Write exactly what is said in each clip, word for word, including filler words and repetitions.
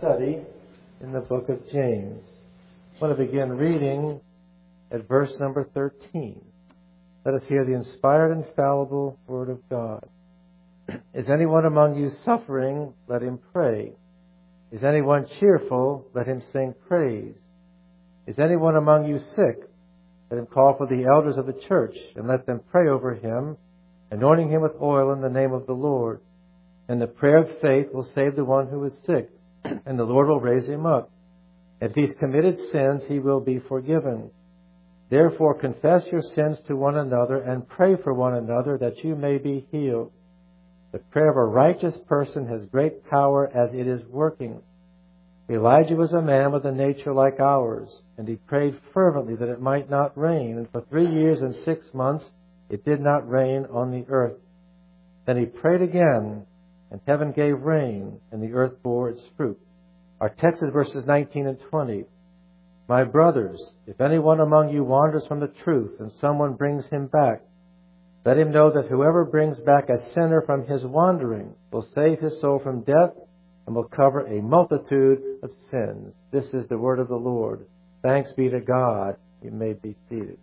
study in the book of James. I want to begin reading at verse number thirteen. Let us hear the inspired, infallible Word of God. Is anyone among you suffering? Let him pray. Is anyone cheerful? Let him sing praise. Is anyone among you sick? Let him call for the elders of the church, and let them pray over him, anointing him with oil in the name of the Lord. And the prayer of faith will save the one who is sick, and the Lord will raise him up. If he's committed sins, he will be forgiven. Therefore confess your sins to one another and pray for one another that you may be healed. The prayer of a righteous person has great power as it is working. Elijah was a man with a nature like ours, and he prayed fervently that it might not rain. And for three years and six months it did not rain on the earth. Then he prayed again, and heaven gave rain, and the earth bore its fruit. Our text is verses nineteen and twenty. My brothers, if anyone among you wanders from the truth, and someone brings him back, let him know that whoever brings back a sinner from his wandering will save his soul from death and will cover a multitude of sins. This is the word of the Lord. Thanks be to God. You may be seated.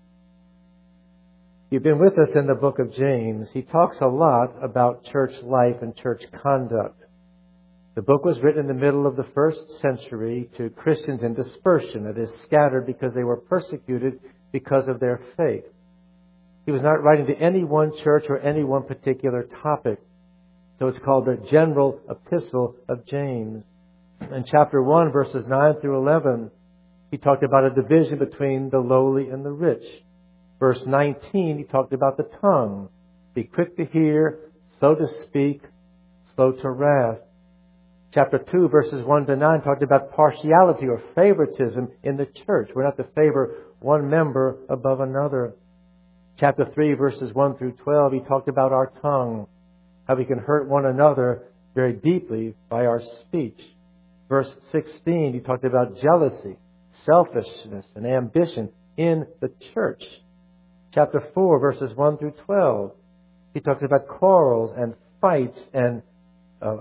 You've been with us in the book of James. He talks a lot about church life and church conduct. The book was written in the middle of the first century to Christians in dispersion, that is, scattered because they were persecuted because of their faith. He was not writing to any one church or any one particular topic. So it's called the General Epistle of James. In chapter one, verses nine through eleven, he talked about a division between the lowly and the rich. Verse nineteen, he talked about the tongue. Be quick to hear, slow to speak, slow to wrath. Chapter two, verses one to nine, talked about partiality or favoritism in the church. We're not to favor one member above another. Chapter three, verses one through twelve, he talked about our tongue, how we can hurt one another very deeply by our speech. Verse sixteen, he talked about jealousy, selfishness, and ambition in the church. Chapter four, verses one through twelve, he talks about quarrels and fights and uh,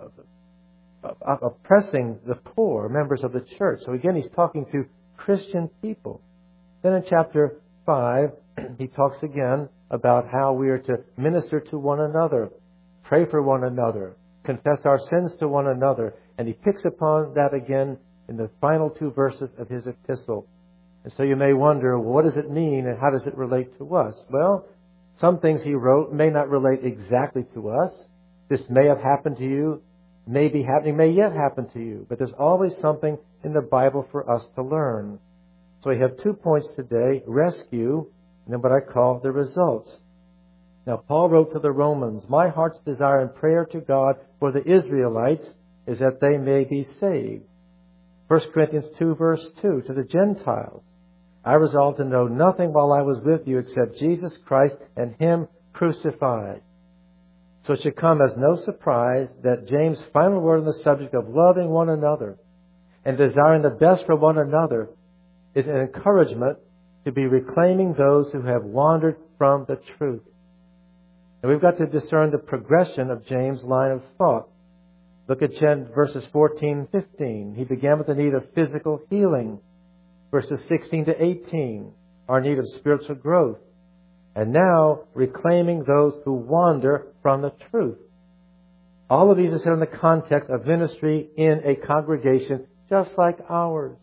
oppressing the poor, members of the church. So again, he's talking to Christian people. Then in chapter five, he talks again about how we are to minister to one another, pray for one another, confess our sins to one another. And he picks upon that again in the final two verses of his epistle. And so you may wonder, well, what does it mean and how does it relate to us? Well, some things he wrote may not relate exactly to us. This may have happened to you, may be happening, may yet happen to you. But there's always something in the Bible for us to learn. So we have two points today, rescue, and then what I call the results. Now, Paul wrote to the Romans, my heart's desire and prayer to God for the Israelites is that they may be saved. First Corinthians two, verse two, to the Gentiles, I resolved to know nothing while I was with you except Jesus Christ and Him crucified. So it should come as no surprise that James' final word on the subject of loving one another and desiring the best for one another is an encouragement to be reclaiming those who have wandered from the truth. And we've got to discern the progression of James' line of thought. Look at verses fourteen and fifteen. He began with the need of physical healing. Verses sixteen to eighteen, our need of spiritual growth. And now, reclaiming those who wander from the truth. All of these are said in the context of ministry in a congregation just like ours.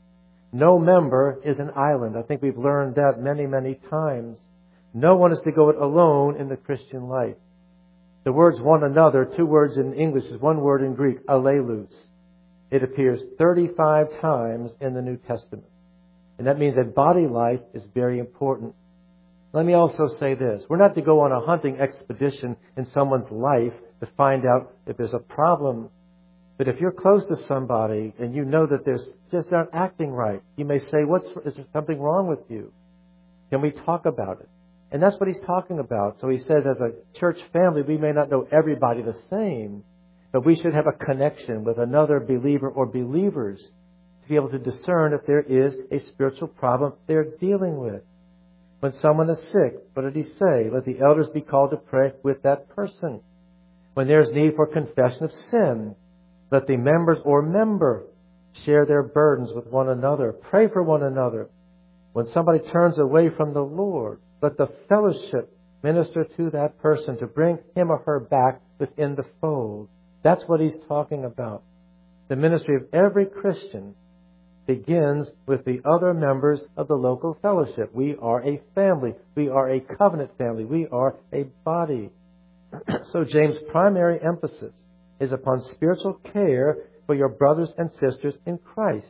No member is an island. I think we've learned that many, many times. No one is to go it alone in the Christian life. The words one another, two words in English is one word in Greek, allelus. It appears thirty-five times in the New Testament. And that means that body life is very important. Let me also say this. We're not to go on a hunting expedition in someone's life to find out if there's a problem. But if you're close to somebody and you know that they're just not acting right, you may say, "What's is there something wrong with you? Can we talk about it?" And that's what he's talking about. So he says, as a church family, we may not know everybody the same, but we should have a connection with another believer or believers to be able to discern if there is a spiritual problem they're dealing with. When someone is sick, what did he say? Let the elders be called to pray with that person. When there's need for confession of sin, let the members or member share their burdens with one another, pray for one another. When somebody turns away from the Lord, let the fellowship minister to that person to bring him or her back within the fold. That's what he's talking about. The ministry of every Christian begins with the other members of the local fellowship. We are a family. We are a covenant family. We are a body. So James' primary emphasis is upon spiritual care for your brothers and sisters in Christ.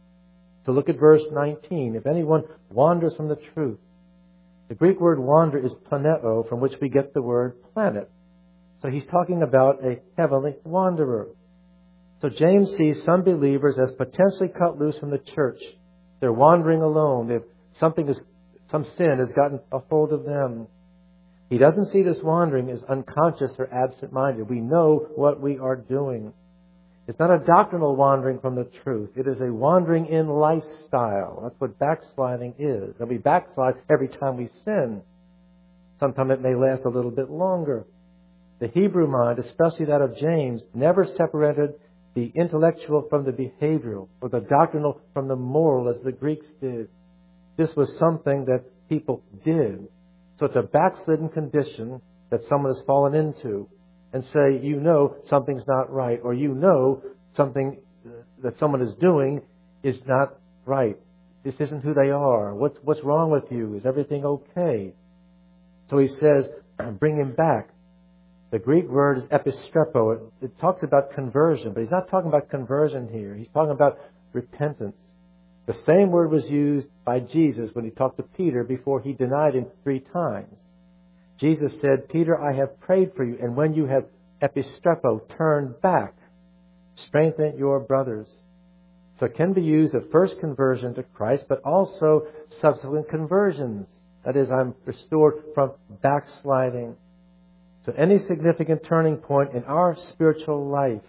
So look at verse nineteen. If anyone wanders from the truth. The Greek word wander is planeo, from which we get the word planet. So he's talking about a heavenly wanderer. So James sees some believers as potentially cut loose from the church. They're wandering alone. They've, something is, some sin has gotten a hold of them. He doesn't see this wandering as unconscious or absent-minded. We know what we are doing. It's not a doctrinal wandering from the truth. It is a wandering in lifestyle. That's what backsliding is. And we backslide every time we sin. Sometimes it may last a little bit longer. The Hebrew mind, especially that of James, never separated the intellectual from the behavioral, or the doctrinal from the moral, as the Greeks did. This was something that people did. So it's a backslidden condition that someone has fallen into. And say, you know something's not right, or you know something that someone is doing is not right. This isn't who they are. What's, what's wrong with you? Is everything okay? So he says, bring him back. The Greek word is epistrepo. It, it talks about conversion, but he's not talking about conversion here. He's talking about repentance. The same word was used by Jesus when he talked to Peter before he denied him three times. Jesus said, Peter, I have prayed for you, and when you have epistrepo, turned back, strengthen your brothers. So it can be used of first conversion to Christ, but also subsequent conversions. That is, I'm restored from backsliding. So any significant turning point in our spiritual life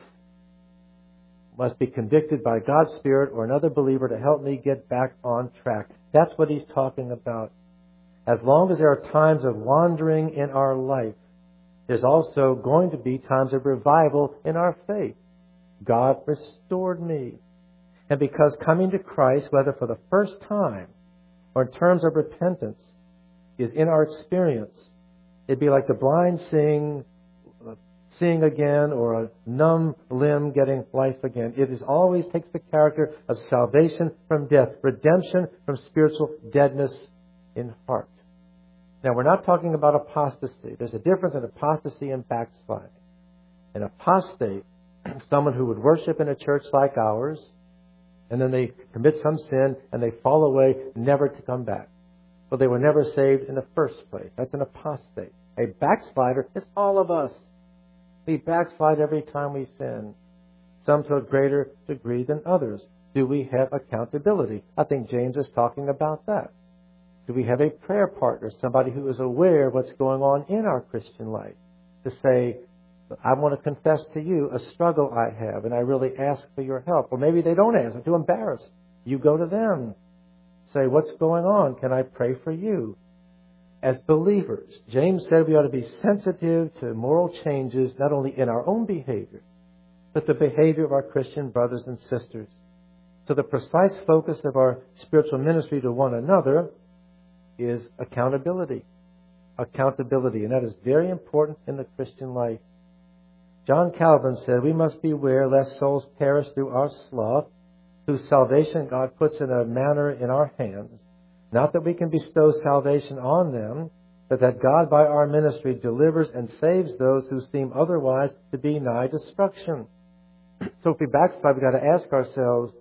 must be convicted by God's Spirit or another believer to help me get back on track. That's what he's talking about. As long as there are times of wandering in our life, there's also going to be times of revival in our faith. God restored me. And because coming to Christ, whether for the first time or in terms of repentance, is in our experience, it'd be like the blind seeing, uh, seeing again, or a numb limb getting life again. It is always takes the character of salvation from death, redemption from spiritual deadness in heart. Now, we're not talking about apostasy. There's a difference in apostasy and backsliding. An apostate, someone who would worship in a church like ours, and then they commit some sin and they fall away, never to come back. Well, they were never saved in the first place. That's an apostate. A backslider is all of us. We backslide every time we sin, some to a greater degree than others. Do we have accountability? I think James is talking about that. Do we have a prayer partner, somebody who is aware of what's going on in our Christian life, to say, I want to confess to you a struggle I have, and I really ask for your help. Or maybe they don't ask. They're too embarrassed. You go to them. Say, what's going on? Can I pray for you? As believers, James said we ought to be sensitive to moral changes, not only in our own behavior, but the behavior of our Christian brothers and sisters. So the precise focus of our spiritual ministry to one another is accountability. Accountability. And that is very important in the Christian life. John Calvin said, we must beware lest souls perish through our sloth, whose salvation God puts in a manner in our hands. Not that we can bestow salvation on them, but that God by our ministry delivers and saves those who seem otherwise to be nigh destruction. So if we backslide, we've got to ask ourselves,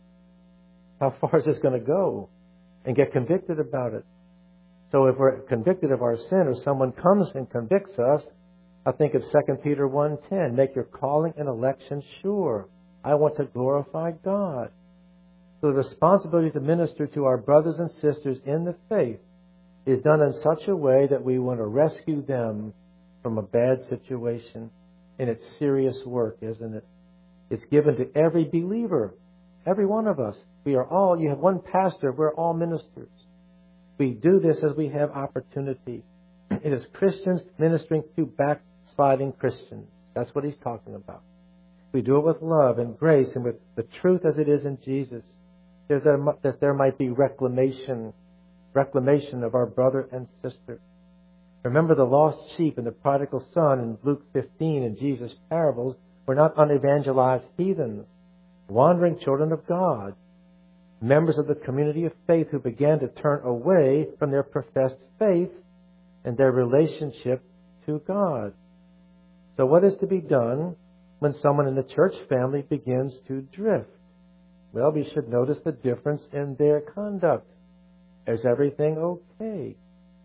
how far is this going to go? And get convicted about it. So if we're convicted of our sin, or someone comes and convicts us, I think of Second Peter one ten, make your calling and election sure. I want to glorify God. So the responsibility to minister to our brothers and sisters in the faith is done in such a way that we want to rescue them from a bad situation. And it's serious work, isn't it? It's given to every believer, every one of us. We are all, you have one pastor, we're all ministers. We do this as we have opportunity. It is Christians ministering to backsliding Christians. That's what he's talking about. We do it with love and grace and with the truth as it is in Jesus. That there, that there might be reclamation, reclamation of our brother and sister. Remember the lost sheep and the prodigal son in Luke fifteen and Jesus' parables were not unevangelized heathens, wandering children of God, members of the community of faith who began to turn away from their professed faith and their relationship to God. So what is to be done when someone in the church family begins to drift? Well, we should notice the difference in their conduct. Is everything okay?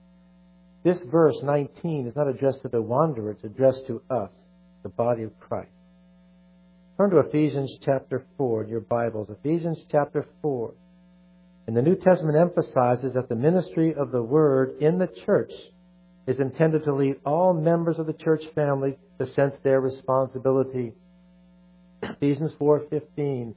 This verse nineteen is not addressed to the wanderer, it's addressed to us, the body of Christ. Turn to Ephesians chapter four in your Bibles. Ephesians chapter four. And the New Testament emphasizes that the ministry of the Word in the church is intended to lead all members of the church family to sense their responsibility. Ephesians four fifteen.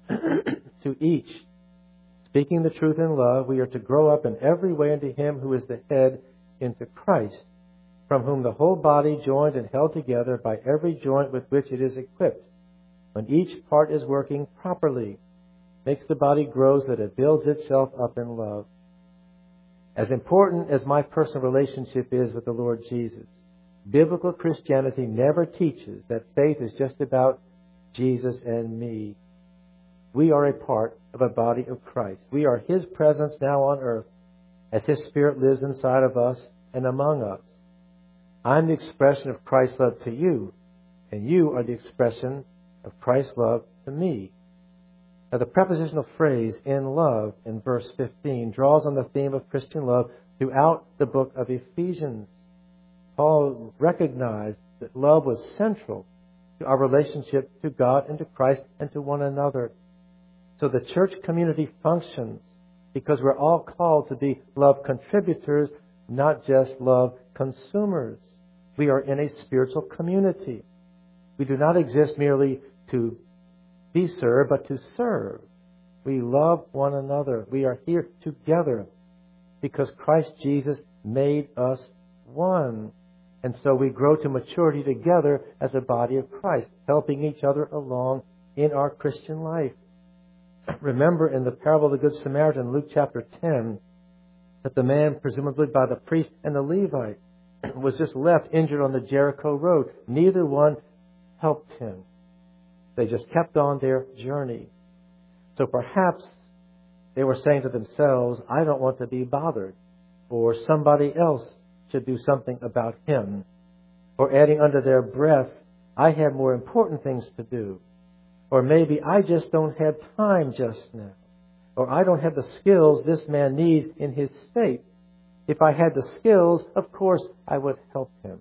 To each, speaking the truth in love, we are to grow up in every way into Him who is the head, into Christ, from whom the whole body, joined and held together by every joint with which it is equipped, when each part is working properly, makes the body grow so that it builds itself up in love. As important as my personal relationship is with the Lord Jesus, biblical Christianity never teaches that faith is just about Jesus and me. We are a part of a body of Christ. We are His presence now on earth as His Spirit lives inside of us and among us. I'm the expression of Christ's love to you, and you are the expression of Christ's love to me. Now, the prepositional phrase, in love, in verse fifteen, draws on the theme of Christian love throughout the book of Ephesians. Paul recognized that love was central to our relationship to God and to Christ and to one another. So the church community functions because we're all called to be love contributors, not just love consumers. We are in a spiritual community. We do not exist merely to be served, but to serve. We love one another. We are here together because Christ Jesus made us one. And so we grow to maturity together as a body of Christ, helping each other along in our Christian life. Remember in the parable of the Good Samaritan, Luke chapter ten, that the man, presumably by the priest and the Levite, was just left injured on the Jericho road. Neither one helped him. They just kept on their journey. So perhaps they were saying to themselves, I don't want to be bothered. Or somebody else should do something about him. Or adding under their breath, I have more important things to do. Or maybe I just don't have time just now. Or I don't have the skills this man needs in his state. If I had the skills, of course, I would help him.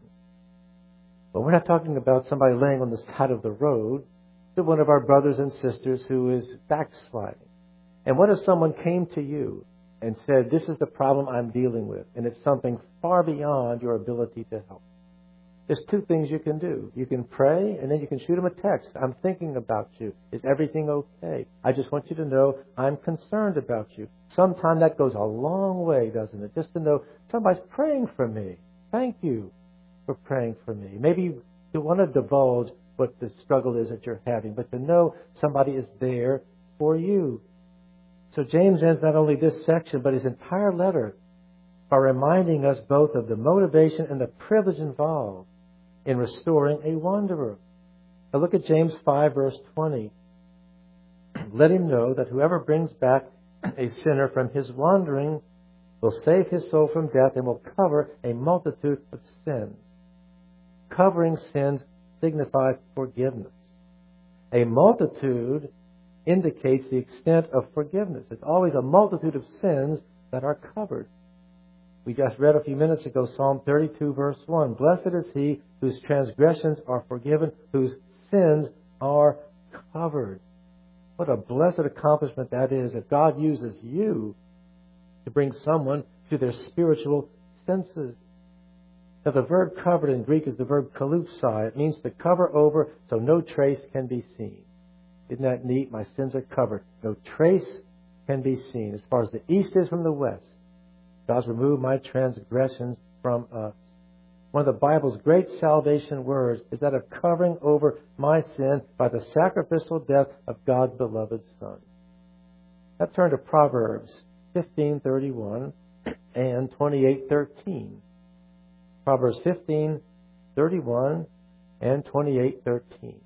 But we're not talking about somebody laying on the side of the road, but one of our brothers and sisters who is backsliding. And what if someone came to you and said, this is the problem I'm dealing with, and it's something far beyond your ability to help? There's two things you can do. You can pray, and then you can shoot them a text. I'm thinking about you. Is everything okay? I just want you to know I'm concerned about you. Sometimes that goes a long way, doesn't it? Just to know somebody's praying for me. Thank you for praying for me. Maybe you want to divulge what the struggle is that you're having, but to know somebody is there for you. So James ends not only this section, but his entire letter by reminding us both of the motivation and the privilege involved in restoring a wanderer. Now look at James five, verse twenty. Let him know that whoever brings back a sinner from his wandering will save his soul from death and will cover a multitude of sins. Covering sins signifies forgiveness. A multitude indicates the extent of forgiveness. It's always a multitude of sins that are covered. We just read a few minutes ago Psalm thirty-two, verse one. Blessed is he whose transgressions are forgiven, whose sins are covered. What a blessed accomplishment that is if God uses you to bring someone to their spiritual senses. Now, the verb covered in Greek is the verb kalupsai. It means to cover over so no trace can be seen. Isn't that neat? My sins are covered. No trace can be seen. As far as the east is from the west, God's removed my transgressions from us. one of the Bible's great salvation words is that of covering over my sin by the sacrificial death of God's beloved Son. Now turn to Proverbs fifteen thirty-one and twenty-eight thirteen. Proverbs fifteen thirty-one and twenty-eight thirteen.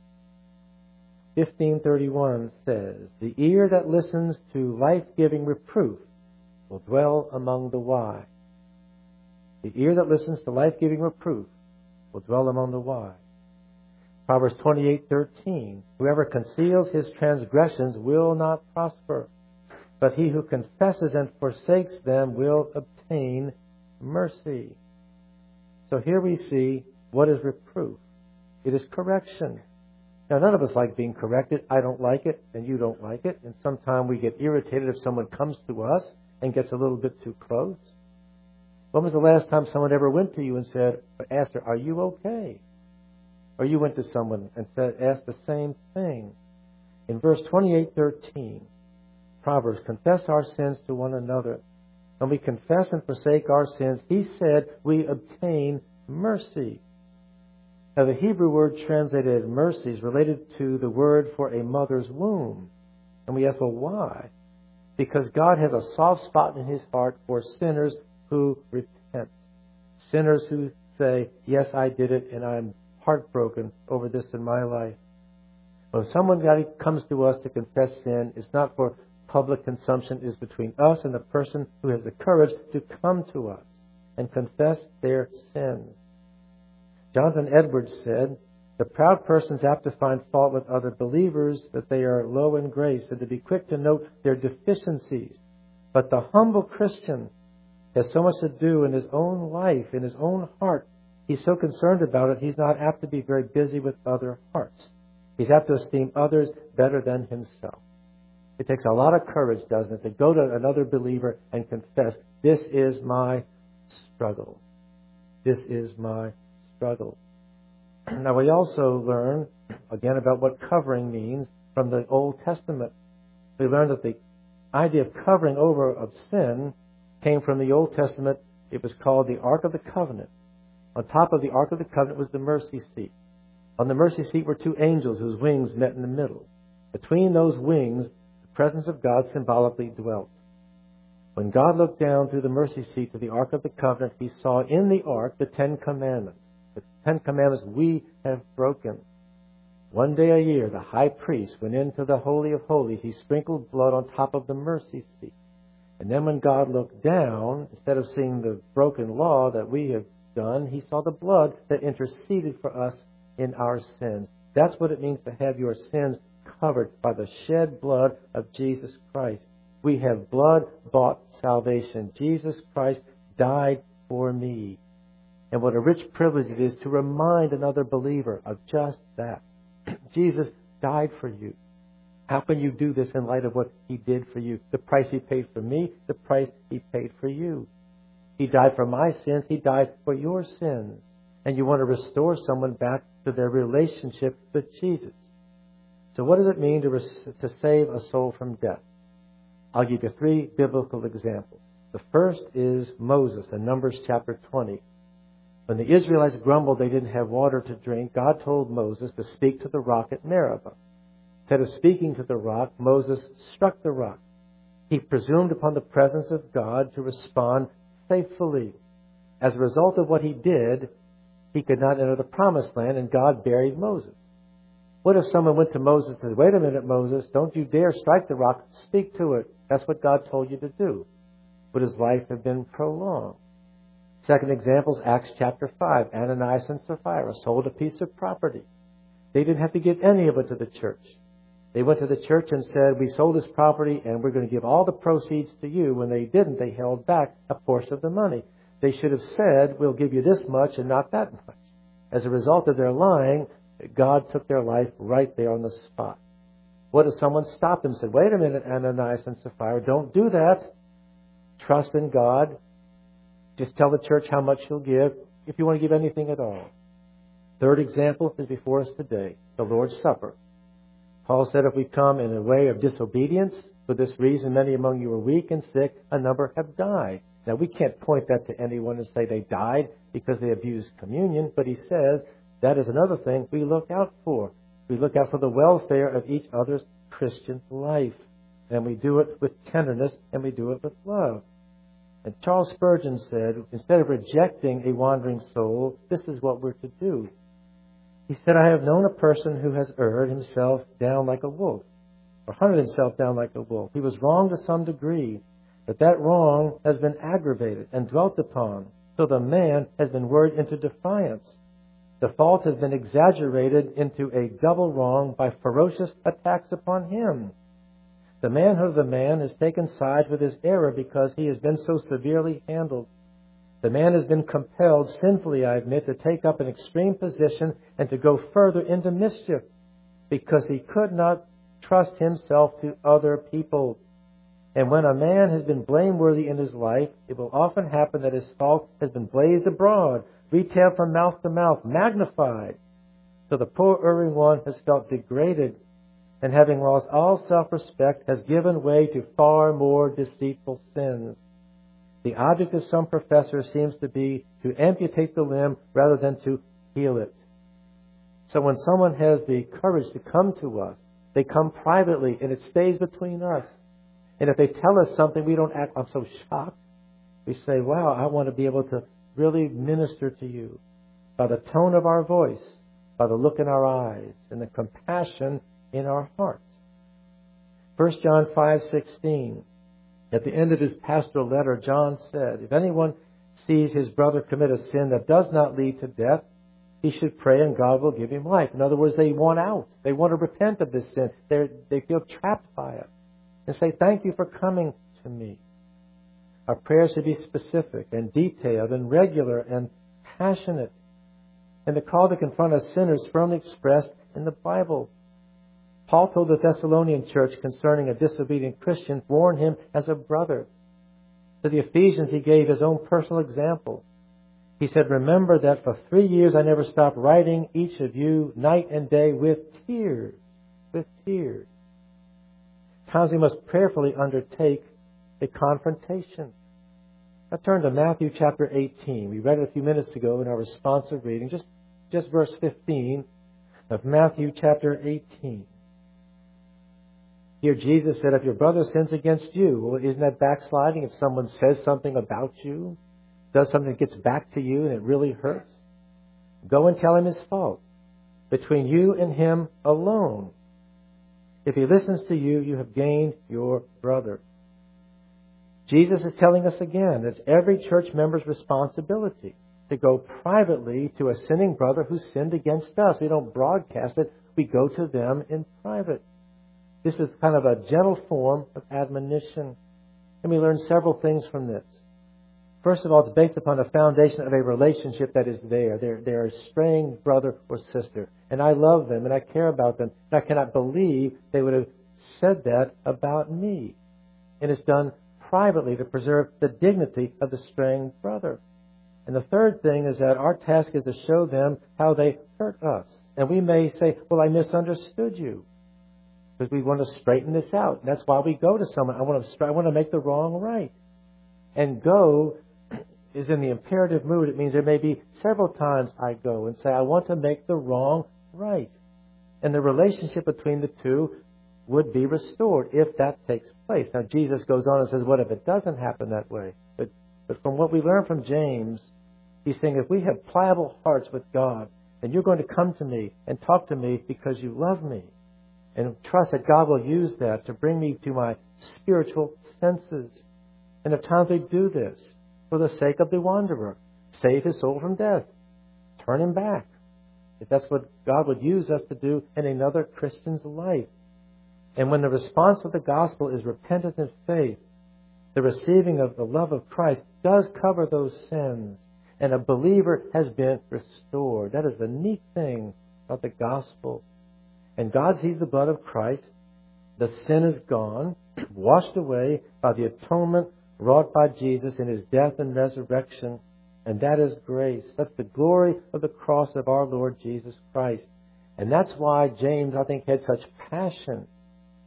fifteen thirty-one says, "The ear that listens to life-giving reproof will dwell among the wise." The ear that listens to life-giving reproof will dwell among the wise. Proverbs twenty-eight thirteen, "Whoever conceals his transgressions will not prosper, but he who confesses and forsakes them will obtain mercy." So here we see what is reproof. It is correction. Now, none of us like being corrected. I don't like it, and you don't like it. And sometimes we get irritated if someone comes to us and gets a little bit too close. When was the last time someone ever went to you and said, asked her, "Are you okay?" Or you went to someone and said, asked the same thing. In verse twenty-eight thirteen, Proverbs, "Confess our sins to one another. When we confess and forsake our sins," he said, "we obtain mercy." Now, the Hebrew word translated mercy is related to the word for a mother's womb. And we ask, well, why? Because God has a soft spot in His heart for sinners who repent. Sinners who say, "Yes, I did it, and I'm heartbroken over this in my life." When someone comes to us to confess sin, it's not for public consumption. It's between us and the person who has the courage to come to us and confess their sins. Jonathan Edwards said, "The proud person is apt to find fault with other believers, that they are low in grace, and to be quick to note their deficiencies. But the humble Christian has so much to do in his own life, in his own heart. He's so concerned about it, he's not apt to be very busy with other hearts. He's apt to esteem others better than himself." It takes a lot of courage, doesn't it, to go to another believer and confess, "This is my struggle. This is my struggle." Now, we also learn, again, about what covering means from the Old Testament. We learn that the idea of covering over of sin came from the Old Testament. It was called the Ark of the Covenant. On top of the Ark of the Covenant was the mercy seat. On the mercy seat were two angels whose wings met in the middle. Between those wings, the presence of God symbolically dwelt. When God looked down through the mercy seat to the Ark of the Covenant, He saw in the Ark the Ten Commandments. The Ten Commandments we have broken. One day a year, the high priest went into the Holy of Holies. He sprinkled blood on top of the mercy seat. And then when God looked down, instead of seeing the broken law that we have done, He saw the blood that interceded for us in our sins. That's what it means to have your sins covered by the shed blood of Jesus Christ. We have blood-bought salvation. Jesus Christ died for me. And what a rich privilege it is to remind another believer of just that. Jesus died for you. How can you do this in light of what He did for you? The price He paid for me, the price He paid for you. He died for my sins. He died for your sins. And you want to restore someone back to their relationship with Jesus. So what does it mean to, res- to save a soul from death? I'll give you three biblical examples. The first is Moses in Numbers chapter twenty. When the Israelites grumbled they didn't have water to drink, God told Moses to speak to the rock at Meribah. Instead of speaking to the rock, Moses struck the rock. He presumed upon the presence of God to respond faithfully. As a result of what he did, he could not enter the promised land, and God buried Moses. What if someone went to Moses and said, "Wait a minute, Moses, don't you dare strike the rock, speak to it. That's what God told you to do." Would his life have been prolonged? Second example is Acts chapter five. Ananias and Sapphira sold a piece of property. They didn't have to give any of it to the church. They went to the church and said, "We sold this property and we're going to give all the proceeds to you." When they didn't, they held back a portion of the money. They should have said, "We'll give you this much and not that much." As a result of their lying, God took their life right there on the spot. What if someone stopped them and said, "Wait a minute, Ananias and Sapphira, don't do that. Trust in God. Just tell the church how much you'll give, if you want to give anything at all." Third example is before us today, the Lord's Supper. Paul said if we come in a way of disobedience, For this reason, many among you are weak and sick. A number have died. Now, we can't point that to anyone and say they died because they abused communion. But he says that is another thing we look out for. We look out for the welfare of each other's Christian life. And we do it with tenderness and we do it with love. And Charles Spurgeon said, instead of rejecting a wandering soul, this is what we're to do. He said, I have known a person who has erred himself down like a wolf, or hunted himself down like a wolf. He was wrong to some degree, but that wrong has been aggravated and dwelt upon, so the man has been worried into defiance. The fault has been exaggerated into a double wrong by ferocious attacks upon him. The manhood of the man has taken sides with his error because he has been so severely handled. The man has been compelled, sinfully I admit, to take up an extreme position and to go further into mischief because he could not trust himself to other people. And when a man has been blameworthy in his life, it will often happen that his fault has been blazed abroad, retailed from mouth to mouth, magnified. So the poor erring one has felt degraded, and having lost all self-respect, has given way to far more deceitful sins. The object of some professors seems to be to amputate the limb rather than to heal it. So when someone has the courage to come to us, they come privately and it stays between us. And if they tell us something, we don't act, I'm so shocked. We say, wow, I want to be able to really minister to you by the tone of our voice, by the look in our eyes, and the compassion in our hearts. First John five sixteen. At the end of his pastoral letter, John said, if anyone sees his brother commit a sin that does not lead to death, he should pray and God will give him life. In other words, they want out. They want to repent of this sin. They're, they feel trapped by it. And say, thank you for coming to me. Our prayers should be specific and detailed and regular and passionate. And the call to confront a sinner is firmly expressed in the Bible. Paul told the Thessalonian church concerning a disobedient Christian, warn him as a brother. To the Ephesians, he gave his own personal example. He said, remember that for three years I never stopped writing each of you night and day with tears, with tears. Times we must prayerfully undertake a confrontation. Now turn to Matthew chapter eighteen. We read it a few minutes ago in our responsive reading, just, just verse fifteen of Matthew chapter eighteen. Here Jesus said, if your brother sins against you, well, isn't that backsliding? If someone says something about you, does something that gets back to you and it really hurts, go and tell him his fault. Between you and him alone. If he listens to you, you have gained your brother. Jesus is telling us again that it's every church member's responsibility to go privately to a sinning brother who sinned against us. We don't broadcast it. We go to them in private. This is kind of a gentle form of admonition. And we learn several things from this. First of all, it's based upon the foundation of a relationship that is there. They're, they're a straying brother or sister. And I love them and I care about them. And I cannot believe they would have said that about me. And it's done privately to preserve the dignity of the straying brother. And the third thing is that our task is to show them how they hurt us. And we may say, well, I misunderstood you. Because we want to straighten this out. And that's why we go to someone. I want to, I want to make the wrong right. And go is in the imperative mood. It means there may be several times I go and say, I want to make the wrong right. And the relationship between the two would be restored if that takes place. Now, Jesus goes on and says, what if it doesn't happen that way? But, but from what we learn from James, he's saying if we have pliable hearts with God, then you're going to come to me and talk to me because you love me. And trust that God will use that to bring me to my spiritual senses. And at times we do this for the sake of the wanderer. Save his soul from death. Turn him back. If that's what God would use us to do in another Christian's life. And when the response of the gospel is repentance and faith, the receiving of the love of Christ does cover those sins. And a believer has been restored. That is the neat thing about the gospel. And God sees the blood of Christ. The sin is gone, washed away by the atonement wrought by Jesus in his death and resurrection. And that is grace. That's the glory of the cross of our Lord Jesus Christ. And that's why James, I think, had such passion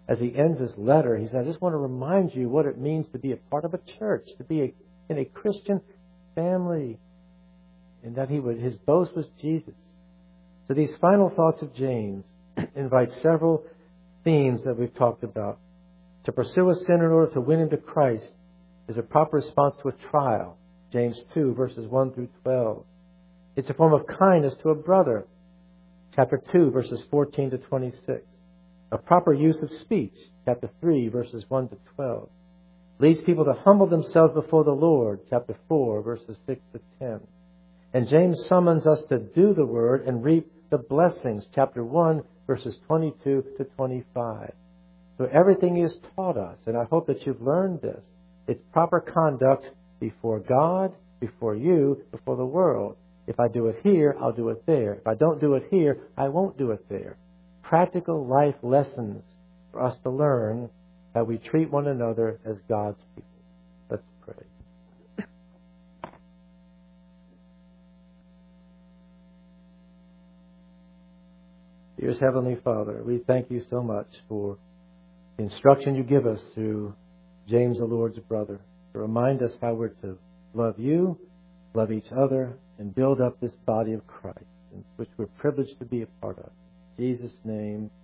as he ends his letter, he said, I just want to remind you what it means to be a part of a church, to be a, in a Christian family, and that he would, his boast was Jesus. So these final thoughts of James invite several themes that we've talked about. To pursue a sinner in order to win him to Christ is a proper response to a trial. James two, verses one through twelve. It's a form of kindness to a brother. Chapter two, verses fourteen to twenty-six. A proper use of speech. Chapter three, verses one to twelve. Leads people to humble themselves before the Lord. Chapter four, verses six to ten. And James summons us to do the word and reap the blessings. Chapter one, verses twenty-two to twenty-five. So everything is taught us, and I hope that you've learned this. It's proper conduct before God, before you, before the world. If I do it here, I'll do it there. If I don't do it here, I won't do it there. Practical life lessons for us to learn how we treat one another as God's people. Let's pray. Dearest Heavenly Father, we thank you so much for the instruction you give us through James, the Lord's brother, to remind us how we're to love you, love each other, and build up this body of Christ, in which we're privileged to be a part of. In Jesus' name.